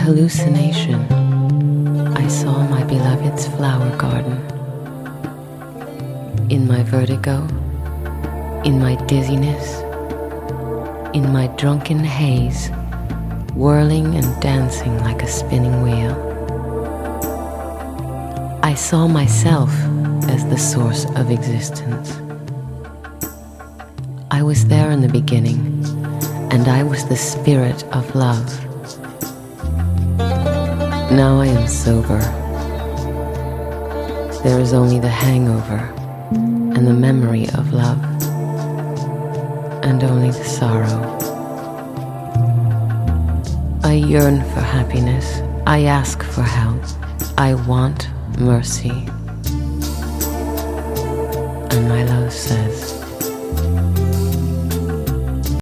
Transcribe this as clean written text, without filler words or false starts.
hallucination, I saw my beloved's flower garden. In my vertigo, in my dizziness, in my drunken haze, whirling and dancing like a spinning wheel, I saw myself as the source of existence. I was there in the beginning, and I was the spirit of love. Now I am sober. There is only the hangover and the memory of love, and only the sorrow. I yearn for happiness. I ask for help. I want mercy. And my love says,